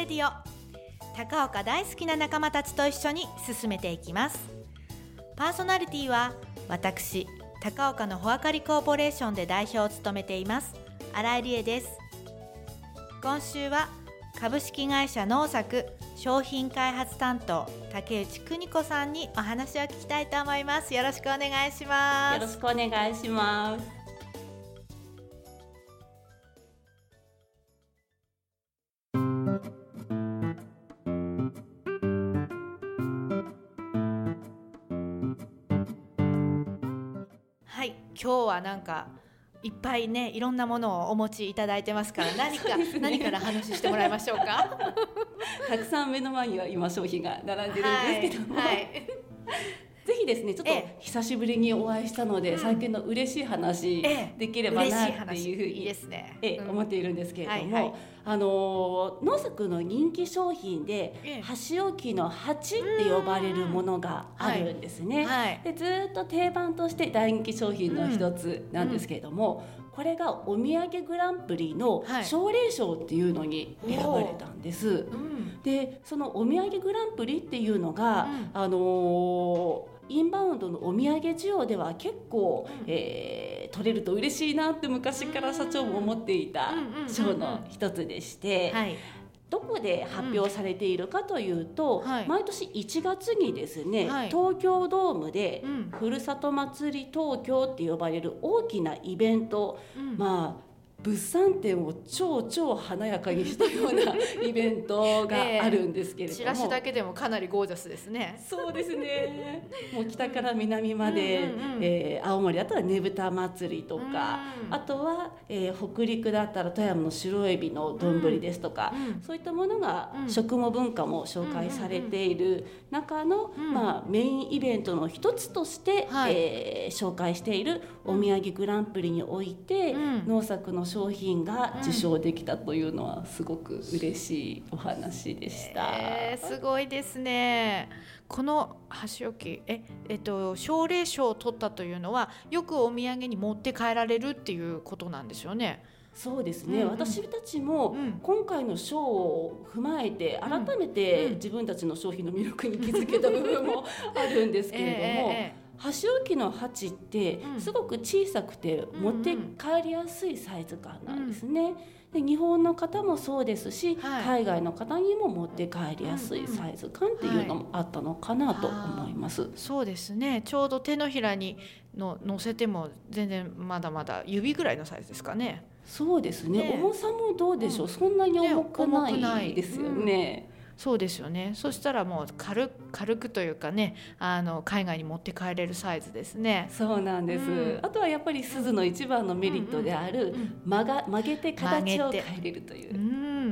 レディオ。高岡大好きな仲間たちと一緒に進めていきます。パーソナリティは私、高岡の穂あかりコーポレーションで代表を務めています新井理恵です。今週は株式会社農作商品開発担当竹内邦子さんにお話を聞きたいと思います。よろしくお願いします。 よろしくお願いします。 はい、今日はなんかいっぱいね、いろんなものをお持ちいただいてますから、何から話してもらいましょうか。 たくさん目の前には今商品が並んでるんですけども、ぜひですね、ちょっと久しぶりにお会いしたので、最近の嬉しい話できればなっていうふうに思っているんですけれども、農作の人気商品で箸置きの鉢って呼ばれるものがあるんですね。でずっと定番として大人気商品の一つなんですけれども、これがお土産グランプリの奨励賞っていうのに選ばれたんです。でそのお土産グランプリっていうのが、インバウンドのお土産需要では結構、取れると嬉しいなって昔から社長も思っていた賞の一つでして、どこで発表されているかというと、毎年1月にですね、東京ドームで、ふるさと祭り東京って呼ばれる大きなイベント、物産展を超華やかにしたようなイベントがあるんですけれども、 チラシだけでもかなりゴージャスですね。 そうですね。もう北から南まで、青森だったらねぶた祭りとか、あとは、北陸だったら富山の白エビの丼ですとか、そういったものが食も文化も紹介されている中の、メインイベントの一つとして、紹介しているお土産グランプリにおいて、農作の商品が受賞できたというのはすごく嬉しいお話でした。 すごいですね。この箸置き、奨励賞を取ったというのはよくお土産に持って帰られるっていうことなんですよね。 そうですね、私たちも今回の賞を踏まえて改めて自分たちの商品の魅力に気づけた部分もあるんですけれども、箸置きの鉢ってすごく小さくて持って帰りやすいサイズ感なんですね。で日本の方もそうですし、海外の方にも持って帰りやすいサイズ感っていうのもあったのかなと思います。 そうですね。ちょうど手のひらに乗せても全然まだまだ指ぐらいのサイズですかね。 そうですね。重さもどうでしょう、そんなに重くないですよね。 そうですよね。そしたらもう軽くというかね、海外に持って帰れるサイズですね。 そうなんです、あとはやっぱり錫の一番のメリットである、曲げて形を変えれるという、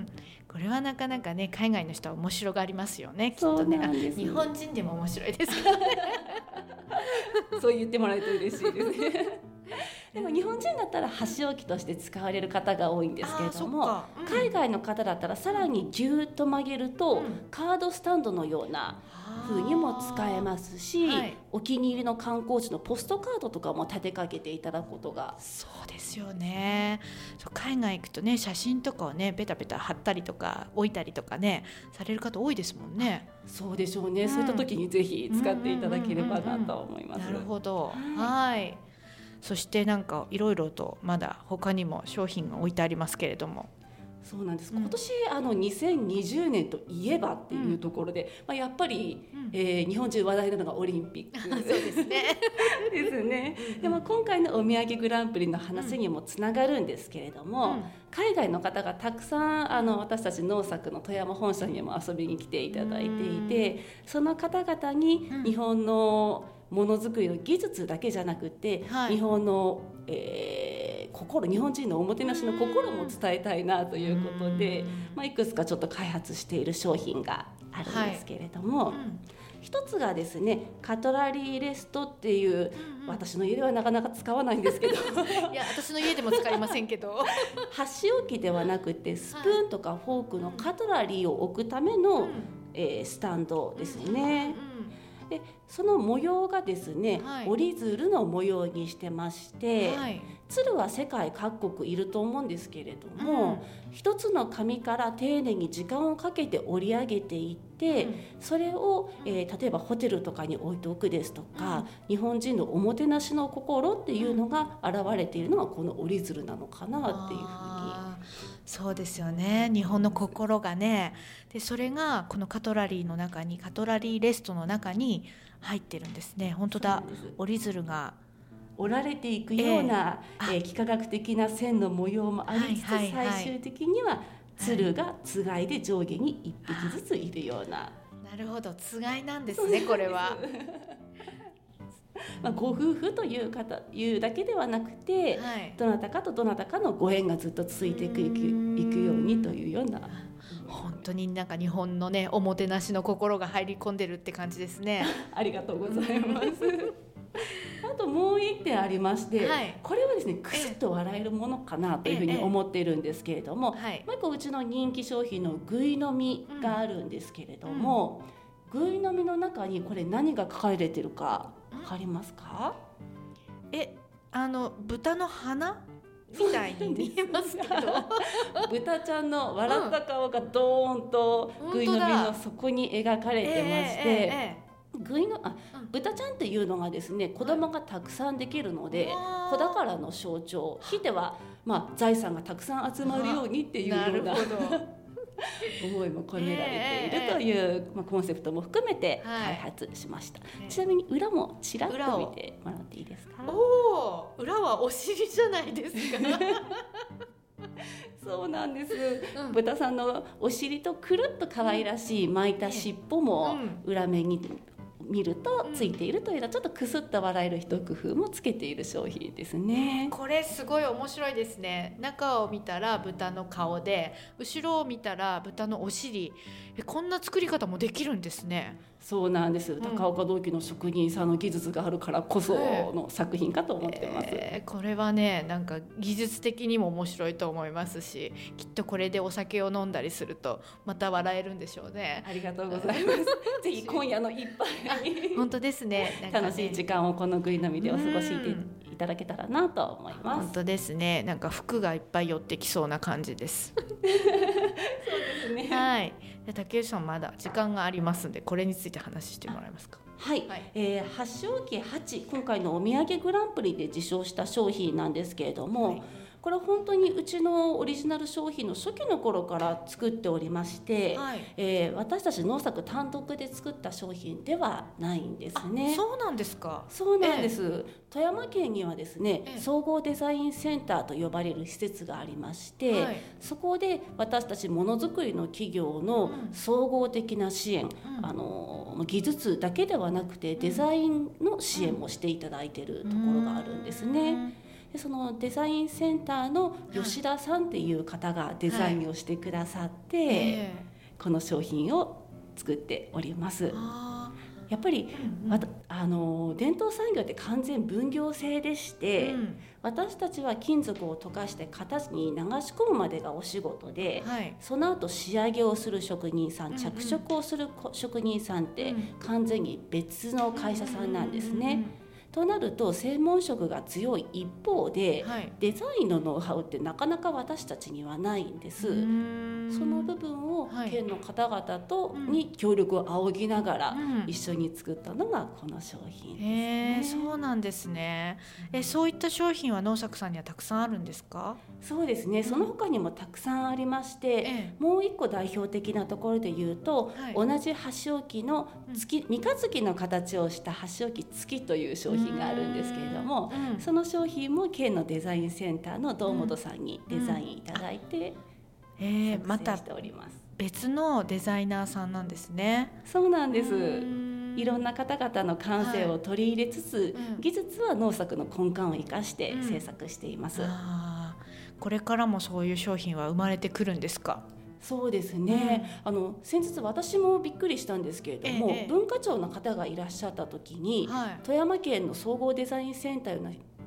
これはなかなかね、海外の人は面白がりますよね、きっとね。日本人でも面白いですからね。 そう言ってもらえると嬉しいですね。でも日本人だったら箸置きとして使われる方が多いんですけれども、海外の方だったらさらにギュッと曲げると、カードスタンドのような風にも使えますし、お気に入りの観光地のポストカードとかも立てかけていただくことが。 そうですよね。海外行くとね、写真とかをねベタベタ貼ったりとか置いたりとかねされる方多いですもんね。 そうでしょうね、そういった時にぜひ使っていただければなと思います。 なるほど。はい。そしてなんかいろいろとまだ他にも商品が置いてありますけれども。 そうなんです。今年2020年といえばっていうところで、やっぱり、日本中話題なのがオリンピックそうですね。 ですね。でも今回のお土産グランプリの話にもつながるんですけれども、海外の方がたくさん私たち農作の富山本社にも遊びに来ていただいていて、その方々に日本のものづくりの技術だけじゃなくて、日本の、日本人のおもてなしの心も伝えたいなということで、いくつかちょっと開発している商品があるんですけれども、一つがですね、カトラリーレストっていう、私の家ではなかなか使わないんですけどいや私の家でも使いませんけど箸置きではなくてスプーンとかフォークのカトラリーを置くための、スタンドですね。 でその模様がですね、折り鶴の模様にしてまして、鶴は世界各国いると思うんですけれども、一つの紙から丁寧に時間をかけて織り上げていって、それを、例えばホテルとかに置いておくですとか、日本人のおもてなしの心っていうのが現れているのがこの折り鶴なのかなっていうふうに。 そうですよね、日本の心がね。でそれがこのカトラリーの中に、カトラリーレストの中に入ってるんですね。本当だ、折り鶴が折られていくような、幾何学的な線の模様もありつつ、最終的には鶴がつがいで上下に一匹ずついるような。 なるほど、つがいなんですね、これは。 ご夫婦というだけではなくて、どなたかとどなたかのご縁がずっと続いていくようにというような。 本当になんか日本のね、おもてなしの心が入り込んでるって感じですね。 ありがとうございます。あともう一点ありまして、これはですね、クスッと笑えるものかなというふうに思っているんですけれども、もう一個うちの人気商品のぐいのみがあるんですけれども、ぐいのみの中にこれ何が書かれてるか分かりますか？ 豚の鼻みたいに見えますけど豚ちゃんの笑った顔がドーンとぐいのみの底に描かれてまして、豚ちゃんっていうのがですね、子供がたくさんできるので、子宝の象徴、ひいては、財産がたくさん集まるようにっていうような思いも込められているという、コンセプトも含めて開発しました。ちなみに裏もちらっと見てもらっていいですか？ 裏はお尻じゃないですか。 そうなんです、豚さんのお尻とくるっと可愛らしい巻いた尻尾も裏面に見るとついているというのは、ちょっとクスッと笑える一工夫もつけている商品ですね。 これすごい面白いですね。中を見たら豚の顔で、後ろを見たら豚のお尻。こんな作り方もできるんですね。 そうなんです。高岡銅器の職人さんの技術があるからこその作品かと思ってます。 これはね、なんか技術的にも面白いと思いますし、きっとこれでお酒を飲んだりするとまた笑えるんでしょうね。 ありがとうございます。ぜひ今夜の一杯に本当ですね。 楽しい時間をこのぐいのみでお過ごしいただけたらなと思います。 本当ですね。なんか服がいっぱい寄ってきそうな感じです。 そうですね。 はい。竹内さん、まだ時間がありますので、これについて話してもらえますか？ はい、発祥期8、今回のお土産グランプリで受賞した商品なんですけれども、これは本当にうちのオリジナル商品の初期の頃から作っておりまして、私たち農作単独で作った商品ではないんですね。 そうなんですか？ そうなんです、富山県にはですね、総合デザインセンターと呼ばれる施設がありまして、そこで私たちものづくりの企業の総合的な支援、技術だけではなくてデザインの支援もしていただいているところがあるんですね。でそのデザインセンターの吉田さんっていう方がデザインをしてくださって、この商品を作っております。やっぱり、伝統産業って完全分業制でして、私たちは金属を溶かして型に流し込むまでがお仕事で、その後仕上げをする職人さん、着色をする職人さんって完全に別の会社さんなんですね。となると専門職が強い一方で、デザインのノウハウってなかなか私たちにはないんです。その部分を県の方々とに協力を仰ぎながら一緒に作ったのがこの商品ですね。 そうなんですね。そういった商品は農作さんにはたくさんあるんですか？ そうですね、その他にもたくさんありまして、もう一個代表的なところで言うと、同じ箸置きの三日月の形をした箸置き月という商品があるんですけれども、その商品も県のデザインセンターの堂本さんにデザインいただいて作成しております。 別のデザイナーさんなんですね。 そうなんです。いろんな方々の感性を取り入れつつ、技術は農作の根幹を生かして制作しています。 これからもそういう商品は生まれてくるんですか？ そうですね、先日私もびっくりしたんですけれども、文化庁の方がいらっしゃった時に、富山県の総合デザインセンター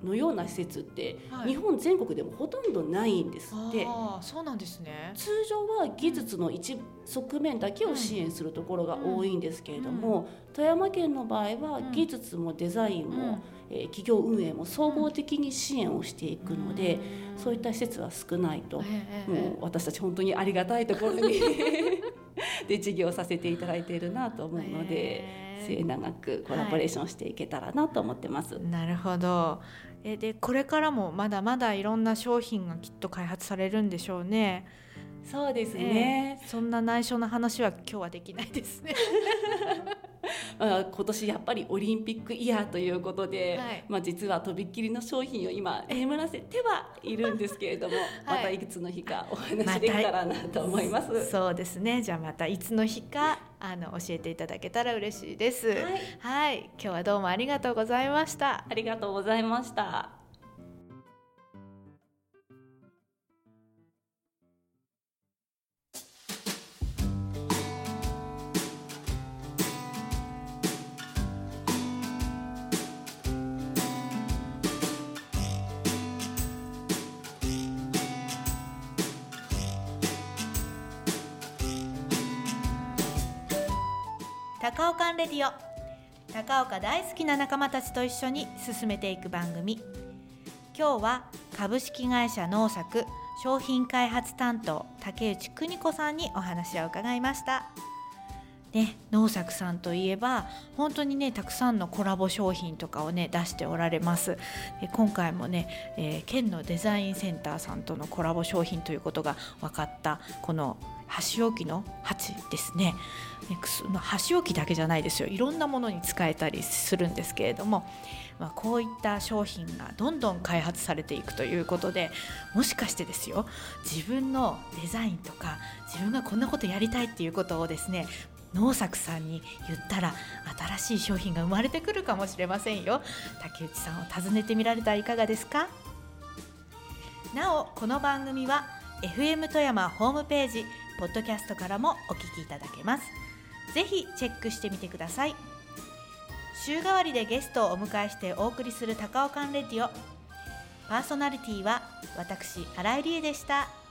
のような施設って、日本全国でもほとんどないんですって。 そうなんですね。 通常は技術の一側面だけを支援するところが多いんですけれども、富山県の場合は技術もデザインも、企業運営も総合的に支援をしていくので、そういった施設は少ないと、もう私たち本当にありがたいところにで事業させていただいているなと思うので、末永くコラボレーションしていけたらなと思ってます。 なるほど。でこれからもまだまだいろんな商品がきっと開発されるんでしょうね。 そうですね、 そんな内緒な話は今日はできないですね今年やっぱりオリンピックイヤーということで、実はとびっきりの商品を今眠らせてはいるんですけれども、またいくつの日かお話できたらなと思います。 そうですね。じゃあまたいつの日か教えていただけたら嬉しいです。はい、今日はどうもありがとうございました。 ありがとうございました。 高岡レディオ、高岡大好きな仲間たちと一緒に進めていく番組。今日は株式会社農作商品開発担当竹内邦子さんにお話を伺いました。農作さんといえば本当にね、たくさんのコラボ商品とかをね出しておられます。今回もね、県のデザインセンターさんとのコラボ商品ということが分かったこの箸置きの鉢ですね。箸置きだけじゃないですよ。いろんなものに使えたりするんですけれども、こういった商品がどんどん開発されていくということで、もしかしてですよ、自分のデザインとか自分がこんなことやりたいっていうことをですね、農作さんに言ったら新しい商品が生まれてくるかもしれませんよ。竹内さんを訪ねてみられたらいかがですか。なお、この番組は FM 富山ホームページポッドキャストからもお聞きいただけます。ぜひチェックしてみてください。週替わりでゲストをお迎えしてお送りする高岡レディオ、パーソナリティは私新井理恵でした。